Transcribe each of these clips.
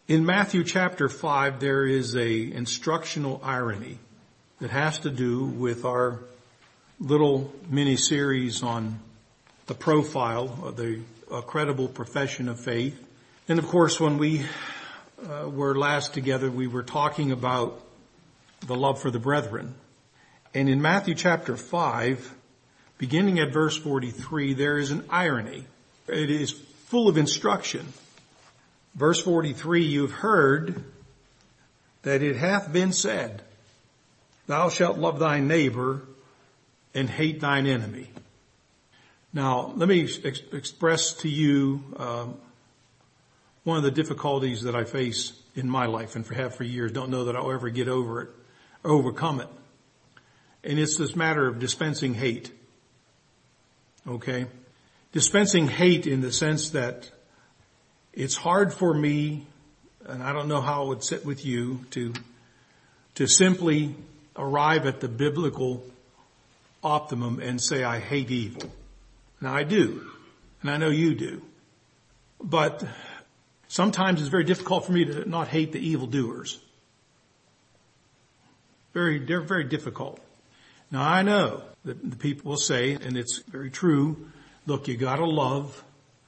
In Matthew chapter 5, there is a instructional irony that has to do with our little mini-series on the profile of the credible profession of faith. And of course, when we were last together, we were talking about the love for the brethren. And in Matthew chapter 5, beginning at verse 43, there is an irony. It is full of instruction. Verse 43, you've heard that it hath been said, thou shalt love thy neighbor and hate thine enemy. Now, let me express to you one of the difficulties that I face in my life and have for years. Don't know that I'll ever get over it or overcome it. And it's this matter of dispensing hate. Okay? Dispensing hate in the sense that it's hard for me, and I don't know how it would sit with you, to simply arrive at the biblical optimum and say I hate evil. Now I do, and I know you do. But sometimes it's very difficult for me to not hate the evildoers. They're very difficult. Now I know that the people will say, and it's very true, look, you gotta love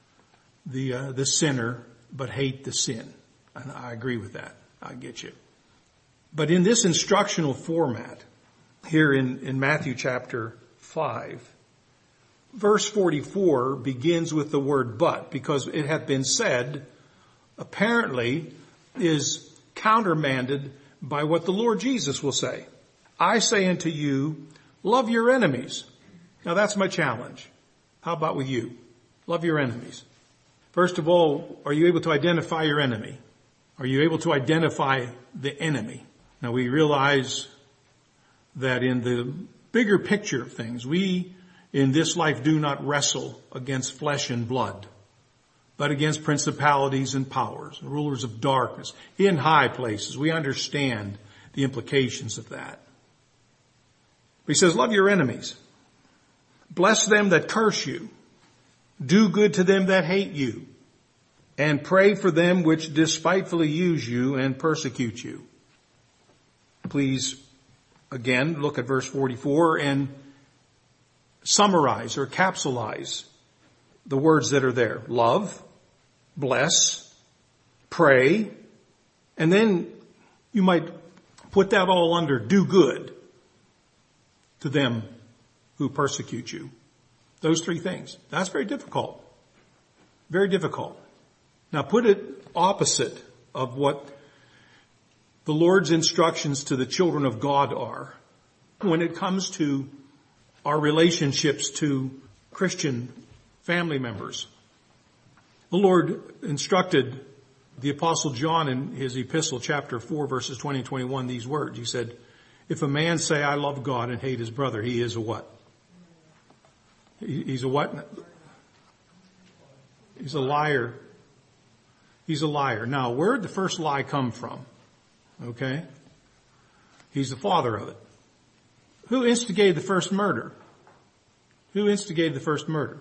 the sinner, but hate the sin. And I agree with that. I get you. But in this instructional format, here in Matthew chapter 5, verse 44 begins with the word but, because it hath been said, apparently is countermanded by what the Lord Jesus will say. I say unto you, love your enemies. Now that's my challenge. How about with you? Love your enemies. First of all, are you able to identify your enemy? Are you able to identify the enemy? Now we realize that in the bigger picture of things, we in this life do not wrestle against flesh and blood, but against principalities and powers, rulers of darkness in high places. We understand the implications of that. He says, love your enemies. Bless them that curse you. Do good to them that hate you. And pray for them which despitefully use you and persecute you. Please, again, look at verse 44 and summarize or capsulize the words that are there. Love, bless, pray, and then you might put that all under do good to them who persecute you. Those three things. That's very difficult. Very difficult. Now put it opposite of what the Lord's instructions to the children of God are when it comes to our relationships to Christian family members. The Lord instructed the Apostle John in his epistle, chapter 4, verses 20 and 21, these words. He said, if a man say, I love God and hate his brother, he is a what? He's a what? He's a liar. He's a liar. Now, where did the first lie come from? Okay? He's the father of it. Who instigated the first murder? Who instigated the first murder?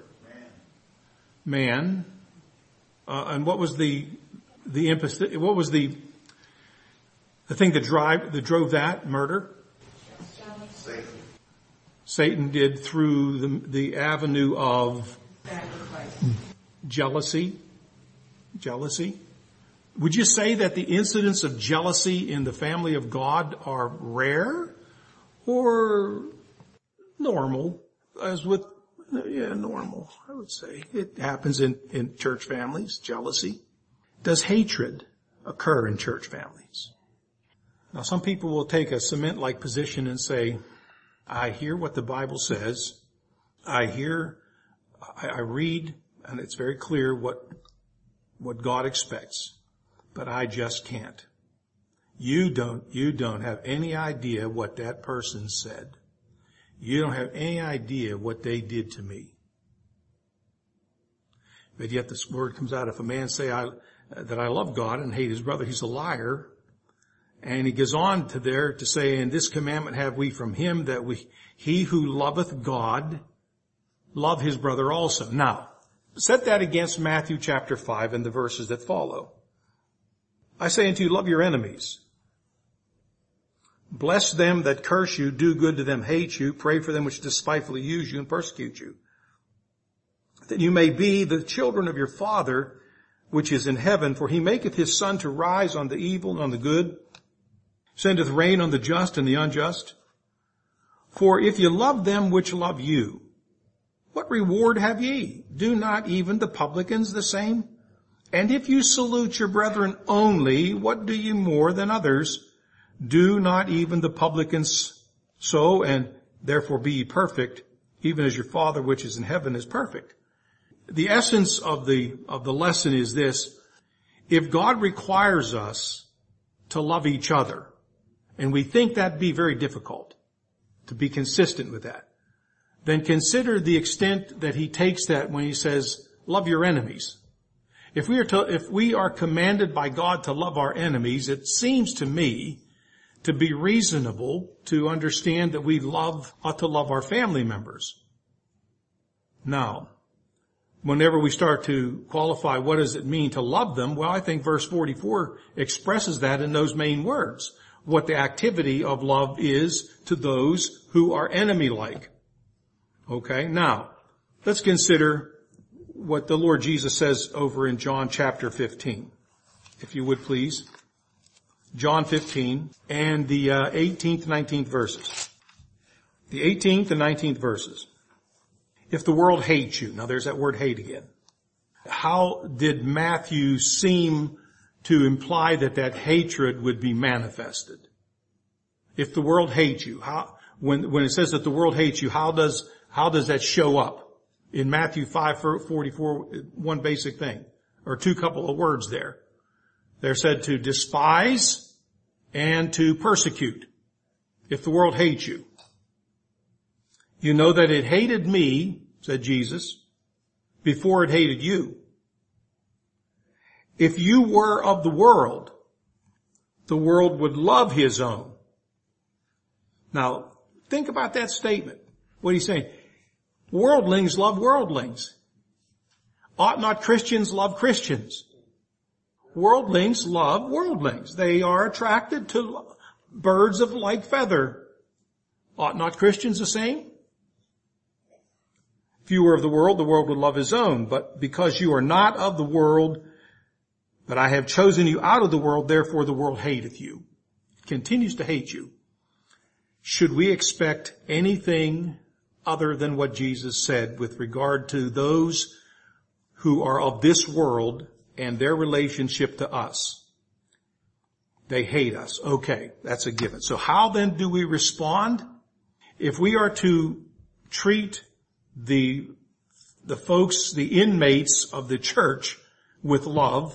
Man. And what was the impetus? What was the thing that drove that murder? Satan did through the avenue of jealousy. Jealousy. Would you say that the incidents of jealousy in the family of God are rare or normal? As with, normal, I would say. It happens in church families, jealousy. Does hatred occur in church families? Now some people will take a cement-like position and say, I hear what the Bible says. I read, and it's very clear what God expects. But I just can't. You don't have any idea what that person said. You don't have any idea what they did to me. But yet this word comes out, if a man say that I love God and hate his brother, he's a liar. And he goes on to say, and this commandment have we from him, that he who loveth God, love his brother also. Now, set that against Matthew chapter 5 and the verses that follow. I say unto you, love your enemies. Bless them that curse you, do good to them, hate you, pray for them which despitefully use you and persecute you, that you may be the children of your Father which is in heaven, for he maketh his sun to rise on the evil and on the good, sendeth rain on the just and the unjust. For if you love them which love you, what reward have ye? Do not even the publicans the same? And if you salute your brethren only, what do you more than others? Do not even the publicans so, and therefore be ye perfect, even as your Father which is in heaven is perfect. The essence of the lesson is this: if God requires us to love each other, and we think that'd be very difficult to be consistent with that, then consider the extent that he takes that when he says, love your enemies. If we are commanded by God to love our enemies, it seems to me to be reasonable to understand that we ought to love our family members. Now, whenever we start to qualify what does it mean to love them, well, I think verse 44 expresses that in those main words, what the activity of love is to those who are enemy-like. Okay, now, let's consider what the Lord Jesus says over in John chapter 15. If you would please. John 15 and the 18th, 19th verses. The 18th and 19th verses. If the world hates you. Now there's that word hate again. How did Matthew seem to imply that hatred would be manifested? If the world hates you, when it says that the world hates you, how does that show up? In Matthew 5:44, one basic thing, or two couple of words there. They're said to despise and to persecute. If the world hates you. You know that it hated me, said Jesus, before it hated you. If you were of the world would love his own. Now, think about that statement. What he's saying. Worldlings love worldlings. Ought not Christians love Christians? Worldlings love worldlings. They are attracted to birds of like feather. Ought not Christians the same? If you were of the world would love his own. But because you are not of the world, but I have chosen you out of the world, therefore the world hateth you. It continues to hate you. Should we expect anything other than what Jesus said with regard to those who are of this world and their relationship to us? They hate us. Okay, that's a given. So how then do we respond? If we are to treat the folks, the inmates of the church with love,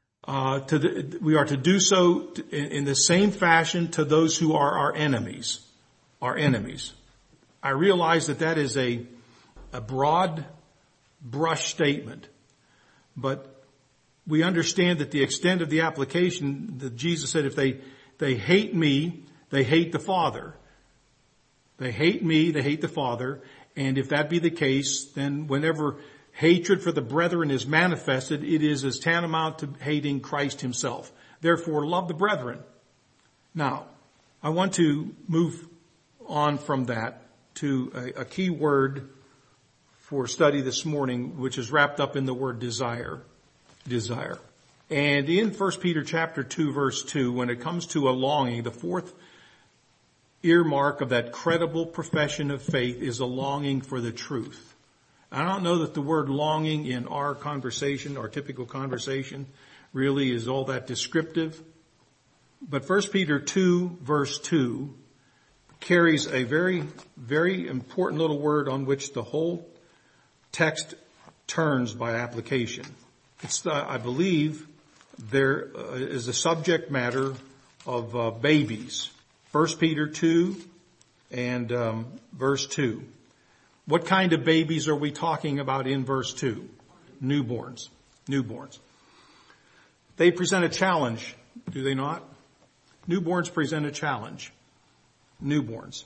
we are to do so in the same fashion to those who are our enemies. Our enemies. I realize that is a broad brush statement, but we understand that the extent of the application that Jesus said, if they hate me, they hate the Father. They hate me, they hate the Father, and if that be the case, then whenever hatred for the brethren is manifested, it is as tantamount to hating Christ himself. Therefore, love the brethren. Now, I want to move on from that to a key word for study this morning, which is wrapped up in the word desire. Desire. And in 1 Peter chapter 2 verse 2, when it comes to a longing, the fourth earmark of that credible profession of faith is a longing for the truth. I don't know that the word longing in our conversation, our typical conversation, really is all that descriptive. But 1 Peter 2 verse 2 carries a very, very important little word on which the whole text turns by application. It's I believe there is a subject matter of babies. 1 Peter 2 and verse 2. What kind of babies are we talking about in verse 2? Newborns. Newborns. They present a challenge, do they not? Newborns present a challenge. Newborns.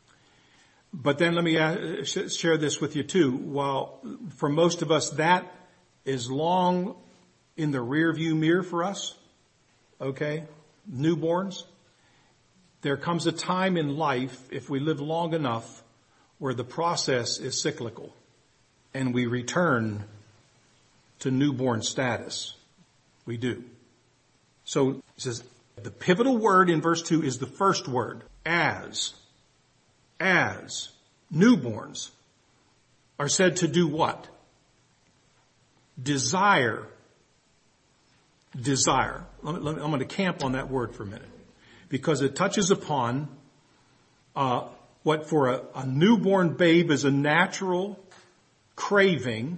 But then let me share this with you too. While for most of us that is long in the rear view mirror for us, okay, newborns, there comes a time in life, if we live long enough, where the process is cyclical and we return to newborn status. We do. So it says the pivotal word in verse 2 is the first word, as newborns are said to do what? Desire. I'm going to camp on that word for a minute because it touches upon what for a newborn babe is a natural craving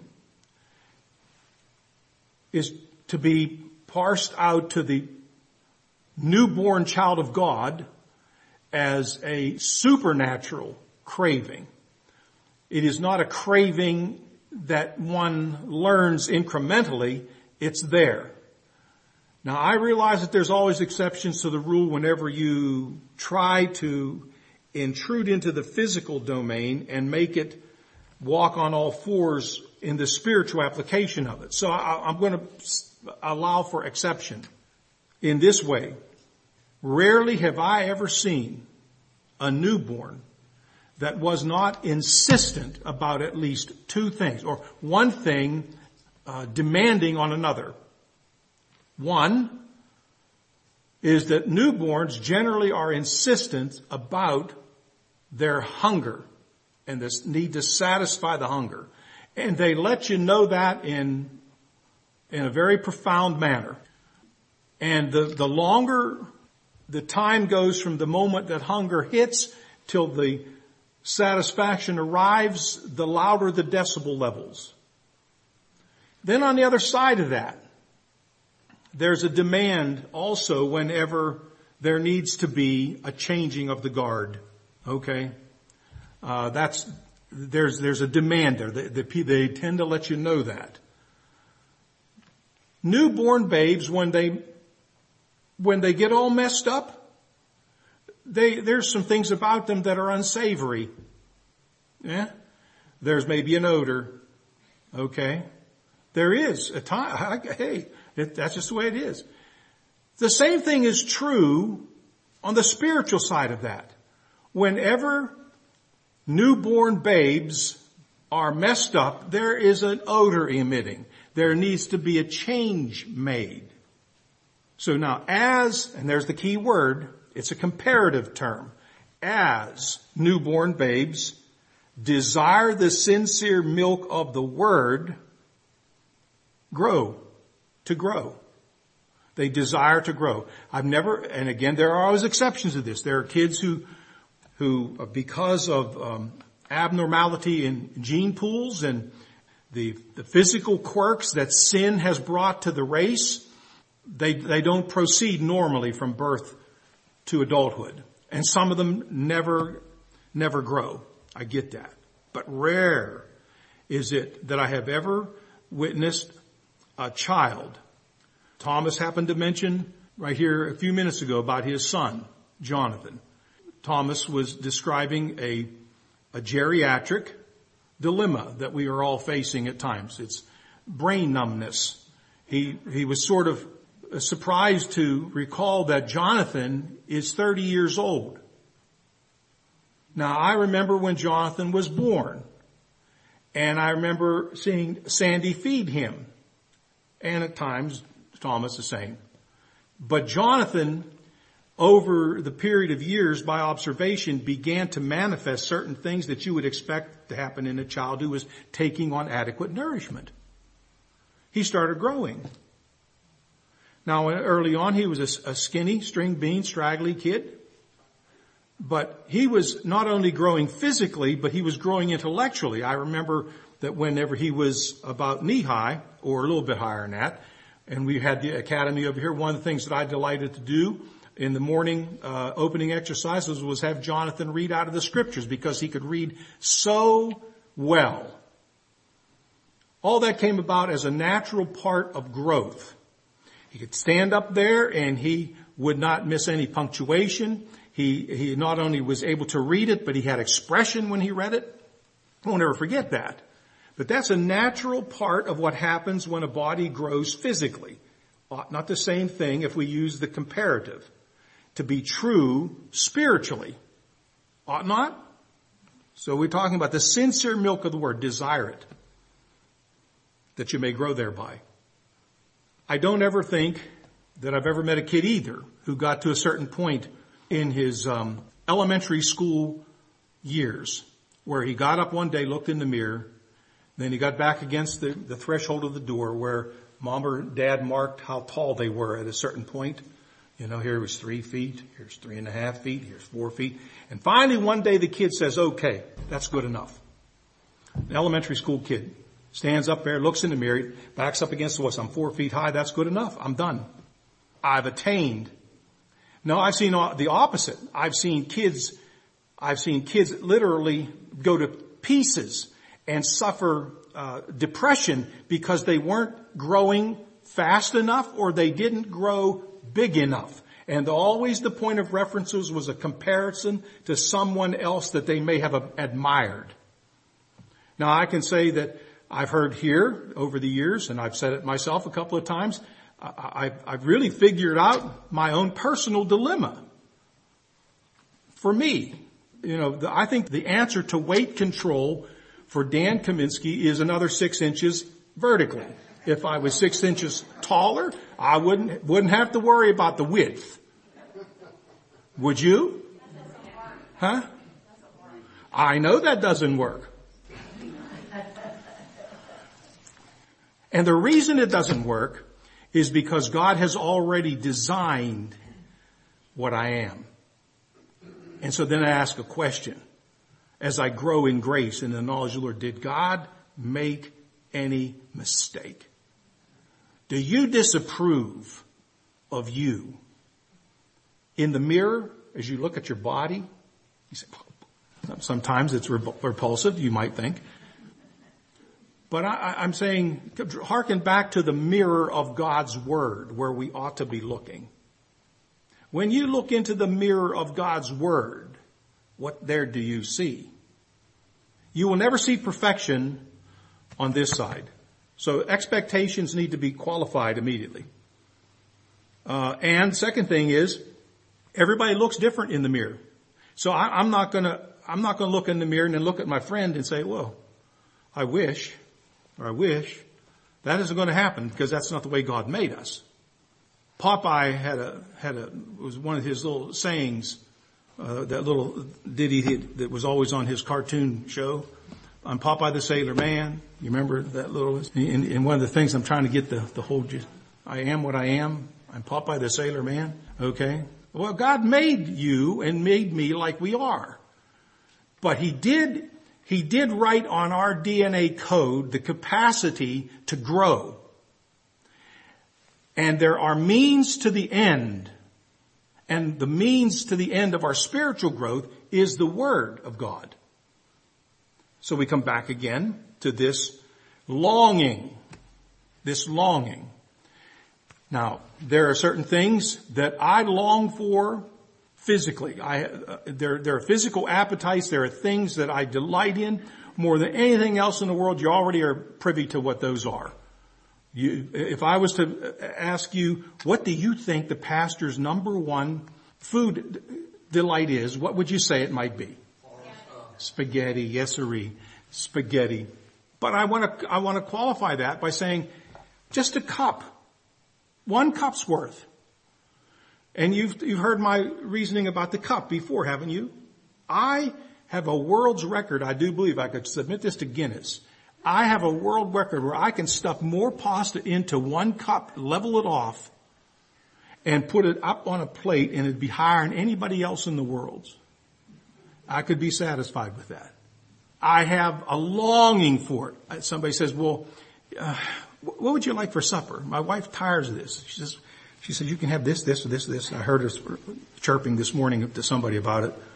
is to be parsed out to the newborn child of God as a supernatural craving. It is not a craving that one learns incrementally. It's there. Now I realize that there's always exceptions to the rule whenever you try to intrude into the physical domain and make it walk on all fours in the spiritual application of it. So I'm going to allow for exception in this way. Rarely have I ever seen a newborn that was not insistent about at least two things, or one thing demanding on another. One is that newborns generally are insistent about their hunger and this need to satisfy the hunger. And they let you know that in a very profound manner. And the longer the time goes from the moment that hunger hits till the satisfaction arrives, the louder the decibel levels. Then on the other side of that, there's a demand also whenever there needs to be a changing of the guard. Okay? There's a demand there. They tend to let you know that. Newborn babes, when they get all messed up, there's some things about them that are unsavory. Yeah? There's maybe an odor. Okay? There is a time. Hey, that's just the way it is. The same thing is true on the spiritual side of that. Whenever newborn babes are messed up, there is an odor emitting. There needs to be a change made. So now and there's the key word, it's a comparative term. As newborn babes desire the sincere milk of the word, grow. They desire to grow. And again, there are always exceptions to this. There are kids who because of abnormality in gene pools and the physical quirks that sin has brought to the race, they don't proceed normally from birth to adulthood. And some of them never grow. I get that. But rare is it that I have ever witnessed a child. Thomas happened to mention right here a few minutes ago about his son, Jonathan. Thomas was describing a geriatric dilemma that we are all facing at times. It's brain numbness. He was sort of surprised to recall that Jonathan is 30 years old. Now I remember when Jonathan was born, and I remember seeing Sandy feed him. And at times, Thomas the same. But Jonathan, over the period of years, by observation, began to manifest certain things that you would expect to happen in a child who was taking on adequate nourishment. He started growing. Now, early on, he was a skinny, string bean, straggly kid. But he was not only growing physically, but he was growing intellectually. I remember that whenever he was about knee high, or a little bit higher than that, and we had the academy over here, one of the things that I delighted to do in the morning opening exercises was have Jonathan read out of the scriptures because he could read so well. All that came about as a natural part of growth. He could stand up there and he would not miss any punctuation. He not only was able to read it, but he had expression when he read it. I won't ever forget that. But that's a natural part of what happens when a body grows physically. ought not the same thing if we use the comparative, to be true spiritually. Ought not? So we're talking about the sincere milk of the word. Desire it, that you may grow thereby. I don't ever think that I've ever met a kid either who got to a certain point in his elementary school years where he got up one day, looked in the mirror, then he got back against the threshold of the door where mom or dad marked how tall they were at a certain point. You know, here it was 3 feet, here's 3.5 feet, here's 4 feet. And finally one day the kid says, okay, that's good enough. An elementary school kid stands up there, looks in the mirror, backs up against the wall. I'm 4 feet high, that's good enough. I'm done. I've attained. No, I've seen the opposite. I've seen kids literally go to pieces and suffer depression because they weren't growing fast enough or they didn't grow big enough. And always the point of references was a comparison to someone else that they may have admired. Now I can say that I've heard here over the years, and I've said it myself a couple of times, I've really figured out my own personal dilemma. For me, you know, I think the answer to weight control for Dan Kaminsky is another 6 inches vertically. If I was 6 inches taller, I wouldn't have to worry about the width. Would you? Huh? I know that doesn't work. And the reason it doesn't work is because God has already designed what I am. And so then I ask a question. As I grow in grace and the knowledge of the Lord, did God make any mistake? Do you disapprove of you? In the mirror, as you look at your body, you say, sometimes it's repulsive, you might think. But I'm saying, hearken back to the mirror of God's Word where we ought to be looking. When you look into the mirror of God's Word, what there do you see? You will never see perfection on this side. So expectations need to be qualified immediately. And second thing is, everybody looks different in the mirror. So I'm not gonna look in the mirror and then look at my friend and say, well, I wish. That isn't going to happen because that's not the way God made us. Popeye was one of his little sayings, that little ditty that was always on his cartoon show. I'm Popeye the Sailor Man. You remember that little, and one of the things I'm trying to get the whole, I am what I am. I'm Popeye the Sailor Man. Okay. Well, God made you and made me like we are. But He did write on our DNA code the capacity to grow. And there are means to the end. And the means to the end of our spiritual growth is the Word of God. So we come back again to this longing. Now, there are certain things that I long for physically. There are physical appetites. There are things that I delight in more than anything else in the world. You already are privy to what those are. If I was to ask you, what do you think the pastor's number one food delight is? What would you say it might be? Spaghetti, yes sirree, spaghetti. But I want to qualify that by saying just a cup, 1 cup's worth. And you've heard my reasoning about the cup before, haven't you? I have a world's record. I do believe I could submit this to Guinness. I have a world record where I can stuff more pasta into 1 cup, level it off, and put it up on a plate, and it'd be higher than anybody else in the world. I could be satisfied with that. I have a longing for it. Somebody says, well, what would you like for supper? My wife tires of this. She says, you can have this, this, or this, this. I heard her chirping this morning to somebody about it.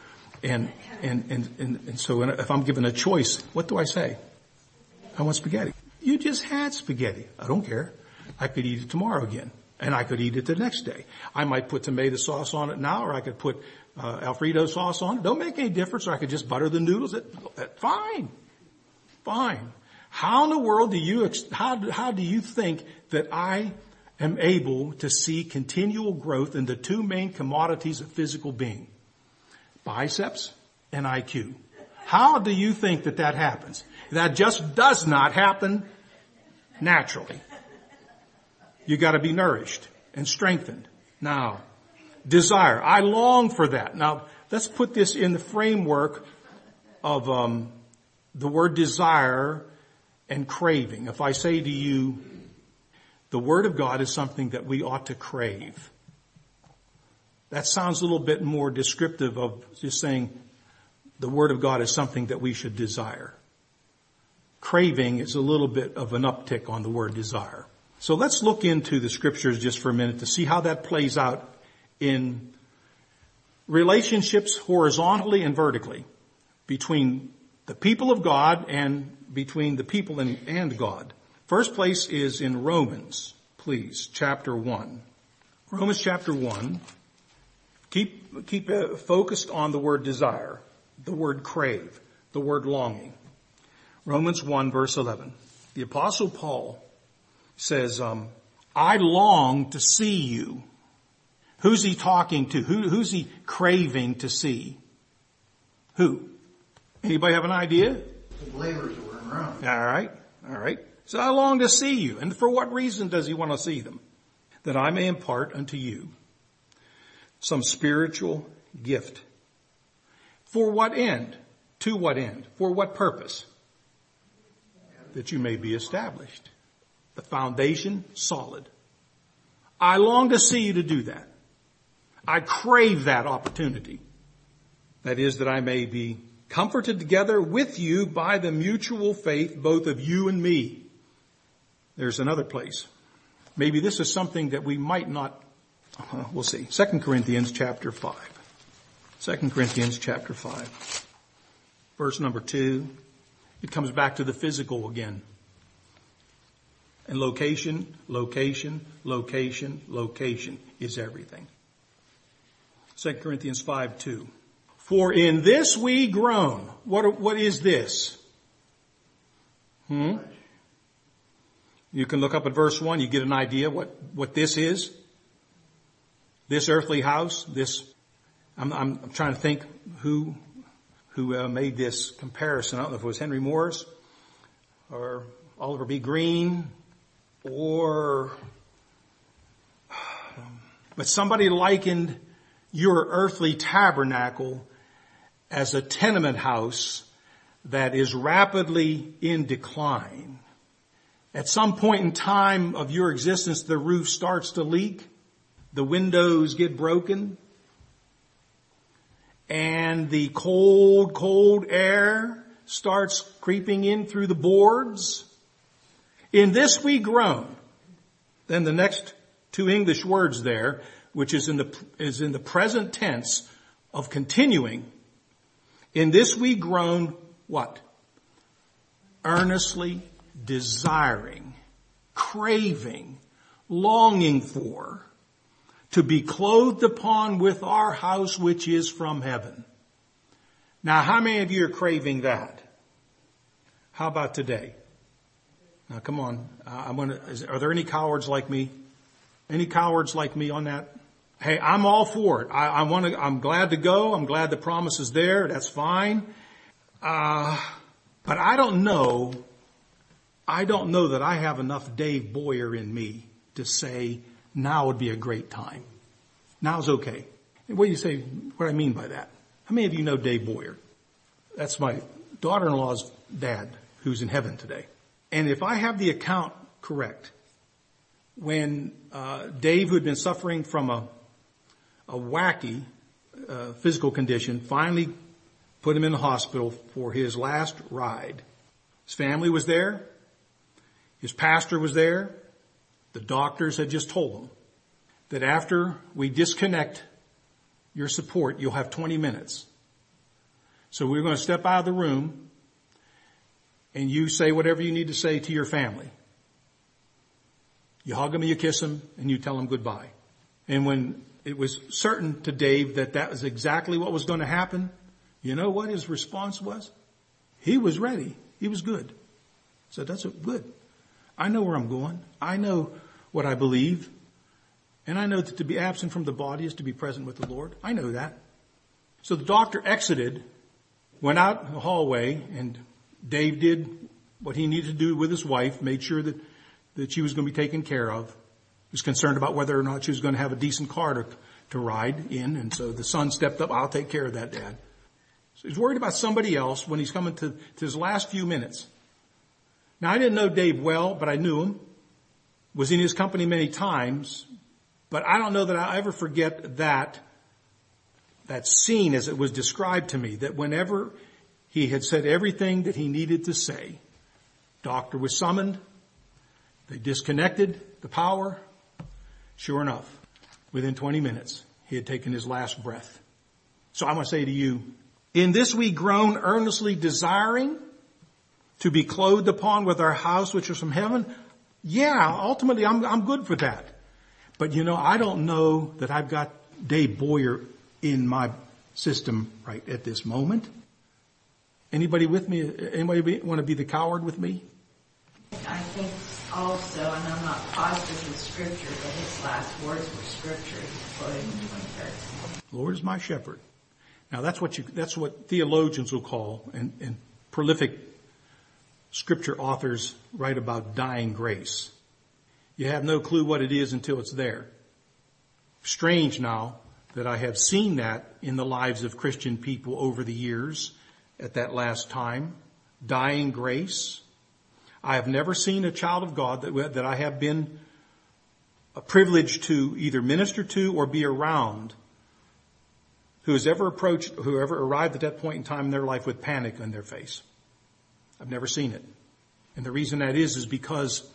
And so if I'm given a choice, what do I say? I want spaghetti. You just had spaghetti. I don't care. I could eat it tomorrow again. And I could eat it the next day. I might put tomato sauce on it now, or I could put Alfredo sauce on it. Don't make any difference. Or I could just butter the noodles. Fine. How in the world how do you think that I am able to see continual growth in the two main commodities of physical being, biceps and IQ. How do you think that happens? That just does not happen naturally. You got to be nourished and strengthened. Now, desire. I long for that. Now, let's put this in the framework of the word desire and craving. If I say to you, the Word of God is something that we ought to crave, that sounds a little bit more descriptive of just saying the Word of God is something that we should desire. Craving is a little bit of an uptick on the word desire. So let's look into the scriptures just for a minute to see how that plays out in relationships horizontally and vertically between the people of God and between the people and God. First place is in Romans, please, chapter 1. Romans chapter 1. Keep focused on the word desire, the word crave, the word longing. Romans 1 verse 11. The Apostle Paul says, I long to see you. Who's he talking to? Who's he craving to see? Who? Anybody have an idea? The believers who were in Rome. All right. So I long to see you. And for what reason does he want to see them? That I may impart unto you some spiritual gift. For what end? To what end? For what purpose? That you may be established. The foundation solid. I long to see you to do that. I crave that opportunity. That is, that I may be comforted together with you by the mutual faith, both of you and me. There's another place. Maybe this is something that we might not, we'll see. 2 Corinthians chapter 5. 2 Corinthians chapter 5. Verse number 2. It comes back to the physical again. And location is everything. 2 Corinthians 5:2. For in this we groan. What is this? You can look up at verse 1. You get an idea what this is. This earthly house. I'm trying to think who made this comparison. I don't know if it was Henry Morris or Oliver B. Green but somebody likened your earthly tabernacle as a tenement house that is rapidly in decline. At some point in time of your existence, the roof starts to leak, the windows get broken, and the cold air starts creeping in through the boards. In this we groan. Then the next two English words there, which is in the present tense of continuing. In this we groan, what? Earnestly desiring, craving, longing for, to be clothed upon with our house which is from heaven. Now, how many of you are craving that? How about today? Now, come on. Are there any cowards like me? Any cowards like me on that? Hey, I'm all for it. I'm glad to go. I'm glad the promise is there. That's fine. But I don't know that I have enough Dave Boyer in me to say now would be a great time. Now's okay. What do you say? What do I mean by that? How many of you know Dave Boyer? That's my daughter-in-law's dad who's in heaven today. And if I have the account correct, when Dave, who had been suffering from a wacky physical condition, finally put him in the hospital for his last ride, his family was there, his pastor was there, the doctors had just told him that after we disconnect your support, you'll have 20 minutes. So we're going to step out of the room and you say whatever you need to say to your family. You hug them, you kiss them, and you tell them goodbye. And when it was certain to Dave that was exactly what was going to happen, you know what his response was? He was ready. He was good. So that's good. I know where I'm going. I know what I believe. And I know that to be absent from the body is to be present with the Lord. I know that. So the doctor exited, went out the hallway, and Dave did what he needed to do with his wife, made sure that she was going to be taken care of. He was concerned about whether or not she was going to have a decent car to ride in. And so the son stepped up, I'll take care of that, Dad. So he's worried about somebody else when he's coming to his last few minutes. Now, I didn't know Dave well, but I knew him. Was in his company many times. But I don't know that I'll ever forget that scene as it was described to me, that whenever he had said everything that he needed to say, doctor was summoned, they disconnected the power. Sure enough, within 20 minutes, he had taken his last breath. So I want to say to you, in this we groan, earnestly desiring to be clothed upon with our house which is from heaven. Yeah, ultimately I'm good for that. But I don't know that I've got Dave Boyer in my system right at this moment. Anybody with me? Anybody want to be the coward with me? I think also, and I'm not positive with Scripture, but his last words were Scripture. He's quoting the 23rd. Lord is my shepherd. Now that's what theologians will call, and prolific Scripture authors write about dying grace. You have no clue what it is until it's there. Strange now that I have seen that in the lives of Christian people over the years at that last time. Dying grace. I have never seen a child of God that I have been privileged to either minister to or be around who has ever arrived at that point in time in their life with panic on their face. I've never seen it. And the reason that is because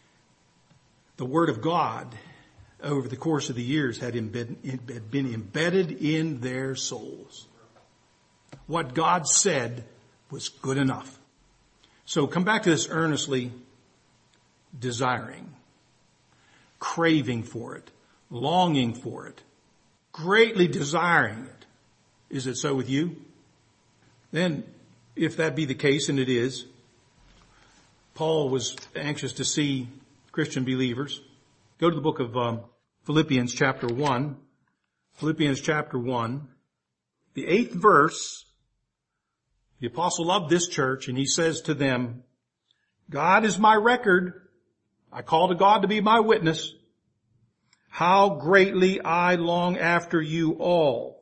the Word of God over the course of the years had been embedded in their souls. What God said was good enough. So come back to this earnestly desiring, craving for it, longing for it, greatly desiring it. Is it so with you? Then, if that be the case, and it is, Paul was anxious to see Christian believers. Go to the book of Philippians chapter 1. Philippians chapter 1. The 8th verse, the apostle loved this church, and he says to them, God is my record. I call to God to be my witness. How greatly I long after you all.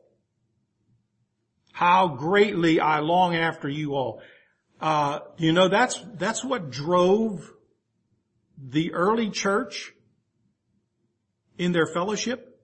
How greatly I long after you all. That's what drove the early church in their fellowship.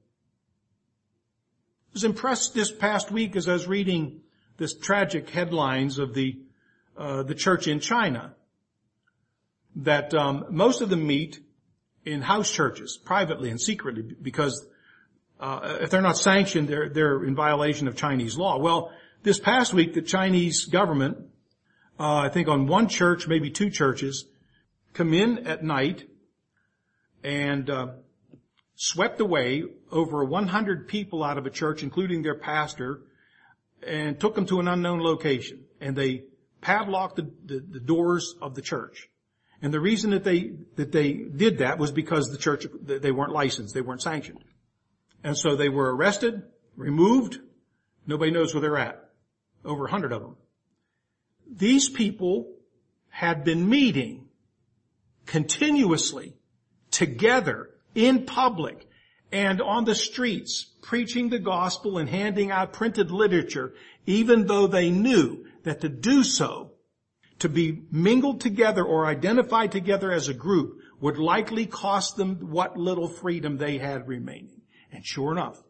I was impressed this past week as I was reading this tragic headlines of the church in China, that most of them meet in house churches, privately and secretly, because if they're not sanctioned, they're in violation of Chinese law. Well, this past week, the Chinese government, I think on one church, maybe two churches, come in at night and swept away over 100 people out of a church, including their pastor, and took them to an unknown location. And they padlocked the doors of the church. And the reason that they did that was because the church, they weren't licensed, they weren't sanctioned. And so they were arrested, removed. Nobody knows where they're at. Over 100 of them. These people had been meeting continuously together in public and on the streets, preaching the gospel and handing out printed literature, even though they knew that to do so, to be mingled together or identified together as a group, would likely cost them what little freedom they had remaining. And sure enough,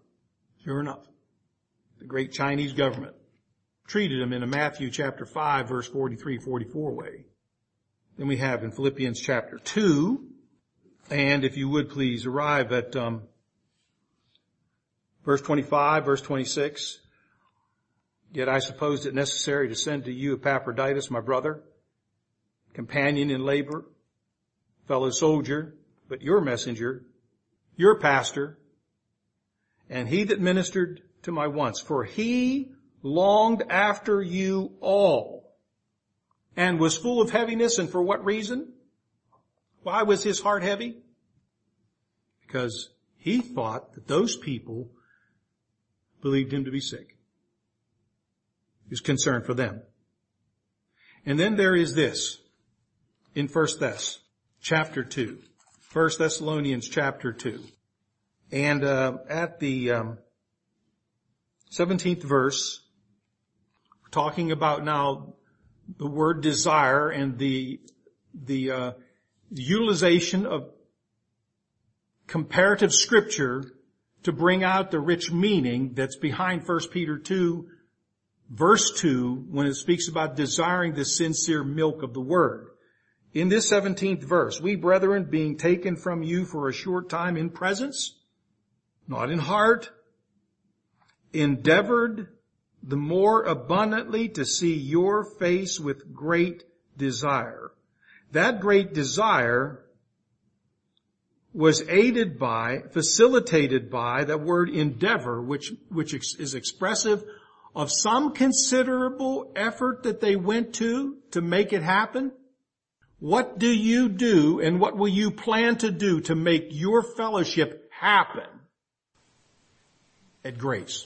the great Chinese government treated them in a Matthew chapter 5 verse 43-44 way. Then we have in Philippians chapter 2, and if you would please arrive at verse 25, verse 26. Yet I supposed it necessary to send to you Epaphroditus, my brother, companion in labor, fellow soldier, but your messenger, your pastor, and he that ministered to my wants. For he longed after you all and was full of heaviness. And for what reason? Why was his heart heavy? because he thought that those people believed him to be sick. He was concerned for them. And then there is this in 1 chapter 2. 1 Thessalonians chapter 2. And at the 17th verse, we're talking about now the word desire and the utilization of comparative scripture to bring out the rich meaning that's behind 1 Peter 2 verse 2 when it speaks about desiring the sincere milk of the word. In this 17th verse, we brethren being taken from you for a short time in presence, not in heart, endeavored the more abundantly to see your face with great desire. That great desire was aided by, facilitated by that word endeavor, which is expressive of some considerable effort that they went to make it happen. What do you do and what will you plan to do to make your fellowship happen at Grace?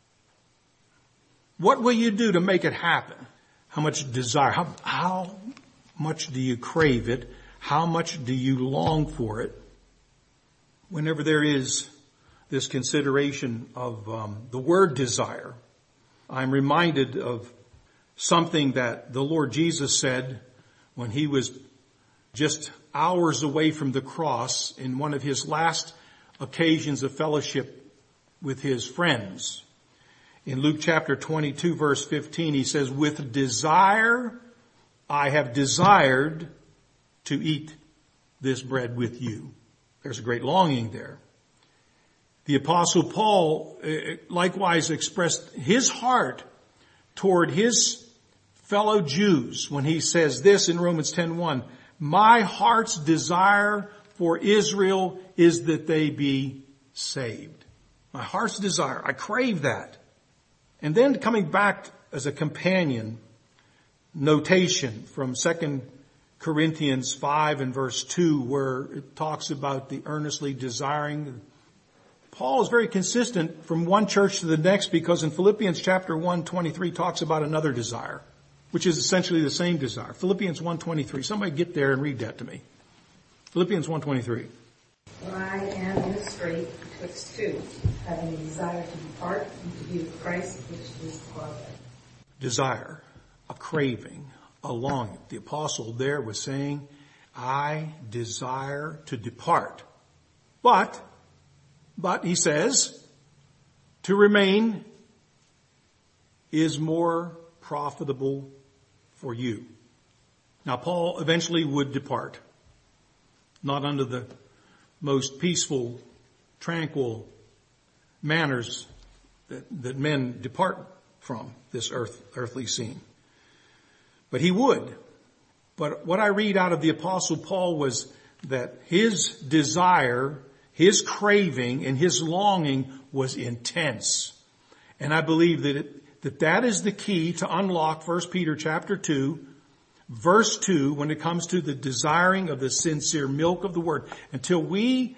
What will you do to make it happen? How much desire, how much do you crave it? How much do you long for it? Whenever there is this consideration of the word desire, I'm reminded of something that the Lord Jesus said when he was just hours away from the cross in one of his last occasions of fellowship with his friends. In Luke chapter 22 verse 15, he says, with desire I have desired to eat this bread with you. There's a great longing there. The Apostle Paul likewise expressed his heart toward his fellow Jews when he says this in Romans 10:1, my heart's desire for Israel is that they be saved. My heart's desire. I crave that. And then coming back as a companion notation from 2 Corinthians 5 and verse 2 where it talks about the earnestly desiring. Paul is very consistent from one church to the next because in Philippians chapter 1:23 talks about another desire, which is essentially the same desire. Philippians 1:23. Somebody get there and read that to me. Philippians 1:23. For I am in a strait betwixt two, having a desire to depart and to be with Christ, which is the glory. Desire, a craving, a longing. The apostle there was saying, I desire to depart. But he says, to remain is more profitable for you. Now Paul eventually would depart, not under the most peaceful, tranquil manners that men depart from this earthly scene. But he would. But what I read out of the Apostle Paul was that his desire, his craving, and his longing was intense. And I believe that is the key to unlock 1 Peter chapter 2, verse 2, when it comes to the desiring of the sincere milk of the word. Until we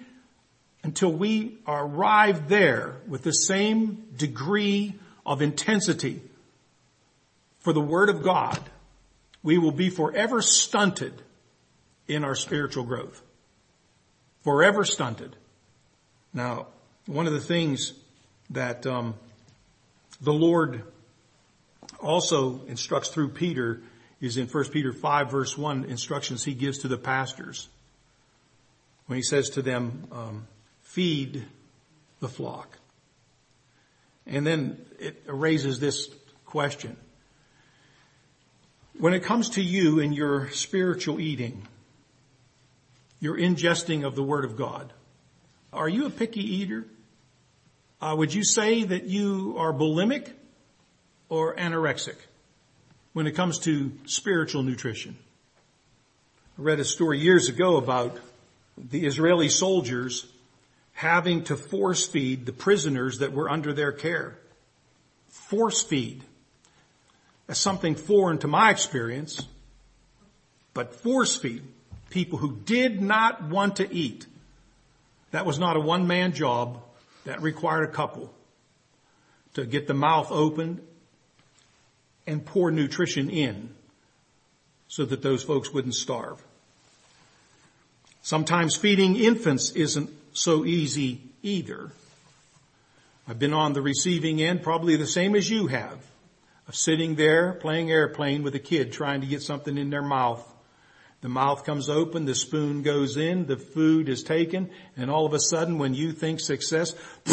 arrive there with the same degree of intensity for the word of God, we will be forever stunted in our spiritual growth. Forever stunted. Now, one of the things that the Lord also instructs through Peter is in 1 Peter 5 verse 1, instructions he gives to the pastors. When he says to them, feed the flock. And then it raises this question. When it comes to you and your spiritual eating, your ingesting of the Word of God, are you a picky eater? Would you say that you are bulimic or anorexic when it comes to spiritual nutrition? I read a story years ago about the Israeli soldiers having to force feed the prisoners that were under their care. Force feed. That's something foreign to my experience, but force feed people who did not want to eat. That was not a one-man job. That required a couple to get the mouth opened and pour nutrition in so that those folks wouldn't starve. Sometimes feeding infants isn't so easy either. I've been on the receiving end, probably the same as you have, of sitting there playing airplane with a kid trying to get something in their mouth. The mouth comes open, the spoon goes in, the food is taken, and all of a sudden when you think success,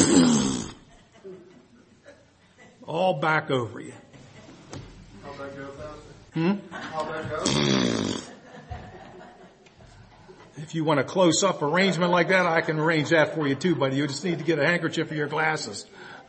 all back over you. How'd that go, Pastor? How'd that go? If you want a close-up arrangement like that, I can arrange that for you too, buddy. You just need to get a handkerchief for your glasses.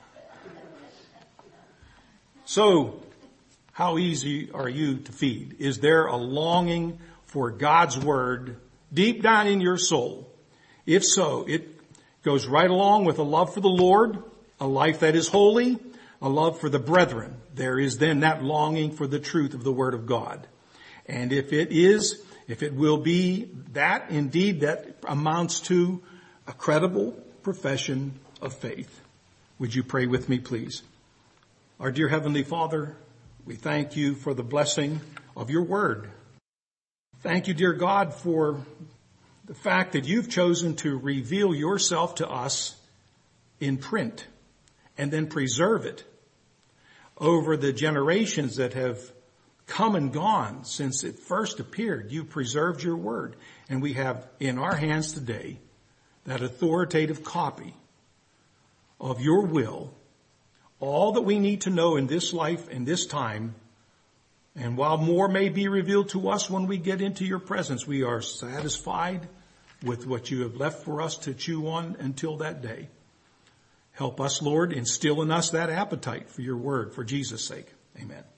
So, how easy are you to feed? Is there a longing for God's Word deep down in your soul? If so, it goes right along with a love for the Lord, a life that is holy, a love for the brethren. There is then that longing for the truth of the Word of God. And if it will be that, indeed, that amounts to a credible profession of faith. Would you pray with me, please? Our dear Heavenly Father, we thank you for the blessing of your word. Thank you, dear God, for the fact that you've chosen to reveal yourself to us in print and then preserve it over the generations that have come and gone since it first appeared. You preserved your word, and we have in our hands today that authoritative copy of your will, all that we need to know in this life and this time. And while more may be revealed to us when we get into your presence, we are satisfied with what you have left for us to chew on until that day. Help us, Lord, instill in us that appetite for your word, for Jesus' sake. Amen.